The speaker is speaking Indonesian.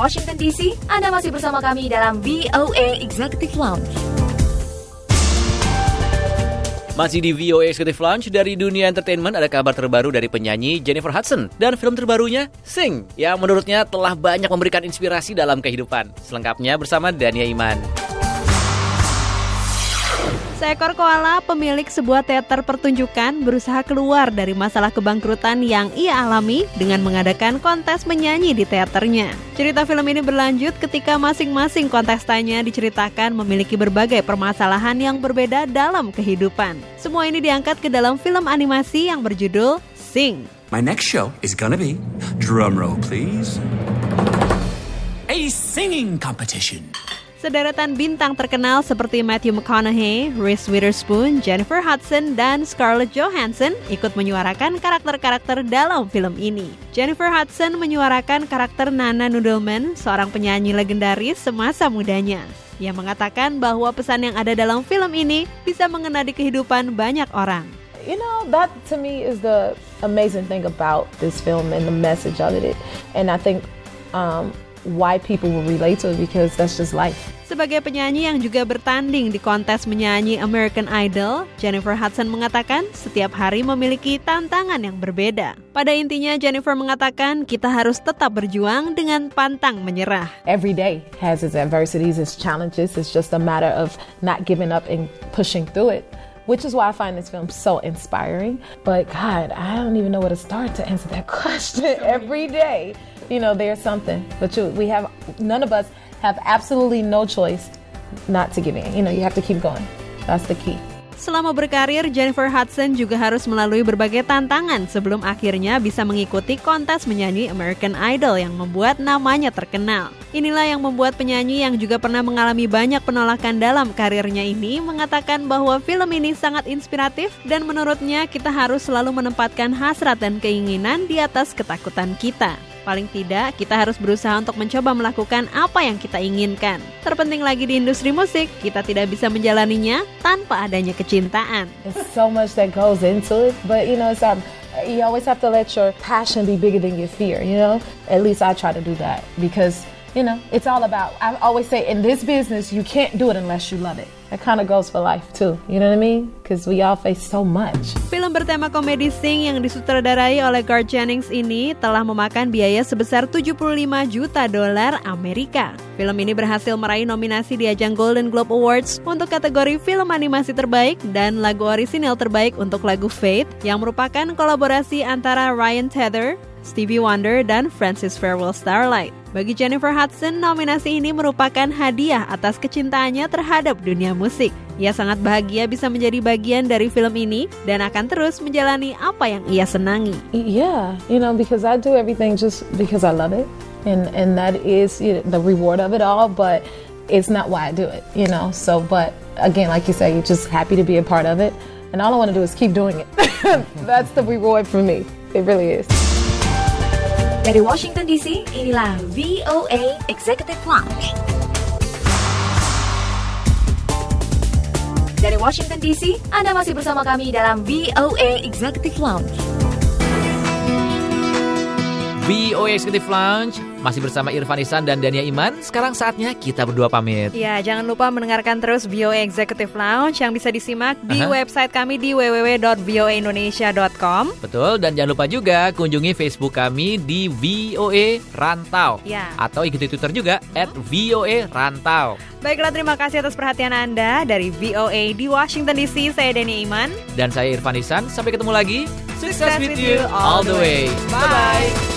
Washington DC, Anda masih bersama kami dalam VOA Executive Lounge. Masih di VOA Executive Lounge. Dari dunia entertainment ada kabar terbaru dari penyanyi Jennifer Hudson dan film terbarunya Sing, yang menurutnya telah banyak memberikan inspirasi dalam kehidupan. Selengkapnya bersama Dania Iman. Seekor koala pemilik sebuah teater pertunjukan berusaha keluar dari masalah kebangkrutan yang ia alami dengan mengadakan kontes menyanyi di teaternya. Cerita film ini berlanjut ketika masing-masing kontestannya diceritakan memiliki berbagai permasalahan yang berbeda dalam kehidupan. Semua ini diangkat ke dalam film animasi yang berjudul Sing. My next show is gonna be, drum roll please, a singing competition. Sederetan bintang terkenal seperti Matthew McConaughey, Reese Witherspoon, Jennifer Hudson, dan Scarlett Johansson ikut menyuarakan karakter-karakter dalam film ini. Jennifer Hudson menyuarakan karakter Nana Noodleman, seorang penyanyi legendaris semasa mudanya. Ia mengatakan bahwa pesan yang ada dalam film ini bisa mengena di kehidupan banyak orang. You know, that to me is the amazing thing about this film and the message of it. And I think why people will relate to it, because that's just life. Sebagai penyanyi yang juga bertanding di kontes menyanyi American Idol, Jennifer Hudson mengatakan setiap hari memiliki tantangan yang berbeda. Pada intinya, Jennifer mengatakan kita harus tetap berjuang dengan pantang menyerah. Every day has its adversities, its challenges. It's just a matter of not giving up and pushing through it, which is why I find this film so inspiring. But God, I don't even know where to start to answer that question. Every day, you know, there's something. But none of us have absolutely no choice not to give in. You know, you have to keep going. That's the key. Selama berkarir, Jennifer Hudson juga harus melalui berbagai tantangan sebelum akhirnya bisa mengikuti kontes menyanyi American Idol yang membuat namanya terkenal. Inilah yang membuat penyanyi yang juga pernah mengalami banyak penolakan dalam karirnya ini mengatakan bahwa film ini sangat inspiratif dan menurutnya kita harus selalu menempatkan hasrat dan keinginan di atas ketakutan kita. Paling tidak, kita harus berusaha untuk mencoba melakukan apa yang kita inginkan. Terpenting lagi di industri musik, kita tidak bisa menjalaninya tanpa adanya kecintaan. There's so much that goes into it, but you know, you always have to let your passion be bigger than your fear, you know? At least I try to do that because, you know, it's all about, I always say in this business, you can't do it unless you love it. That kind of goes for life too, you know what I mean? Because we all face so much. Film bertema komedi Sing yang disutradarai oleh Garth Jennings ini telah memakan biaya sebesar $75 juta Amerika. Film ini berhasil meraih nominasi di ajang Golden Globe Awards untuk kategori film animasi terbaik dan lagu orisinil terbaik untuk lagu Faith yang merupakan kolaborasi antara Ryan Tedder, Stevie Wonder, dan Francis Farewell Starlight. Bagi Jennifer Hudson, nominasi ini merupakan hadiah atas kecintaannya terhadap dunia musik. Ia sangat bahagia bisa menjadi bagian dari film ini dan akan terus menjalani apa yang ia senangi. Yeah, you know, because I do everything just because I love it. And that is, you know, the reward of it all, but it's not why I do it, you know. So, but again, like you say, you're just happy to be a part of it. And all I want to do is keep doing it. That's the reward for me. It really is. Dari Washington DC, inilah VOA Executive Lounge. Dari Washington DC, Anda masih bersama kami dalam VOA Executive Lounge. VOA Executive Lounge masih bersama Irfan Ihsan dan Dania Iman. Sekarang saatnya kita berdua pamit. Ya, jangan lupa mendengarkan terus VOA Executive Lounge yang bisa disimak di website kami di www.voaindonesia.com. Betul, dan jangan lupa juga kunjungi Facebook kami di VOA Rantau. Ya. Atau ikuti Twitter juga @VOA Rantau. Baiklah, terima kasih atas perhatian Anda. Dari VOA di Washington DC, saya Dania Iman. Dan saya Irfan Ihsan. Sampai ketemu lagi. Success with you all the way. Bye.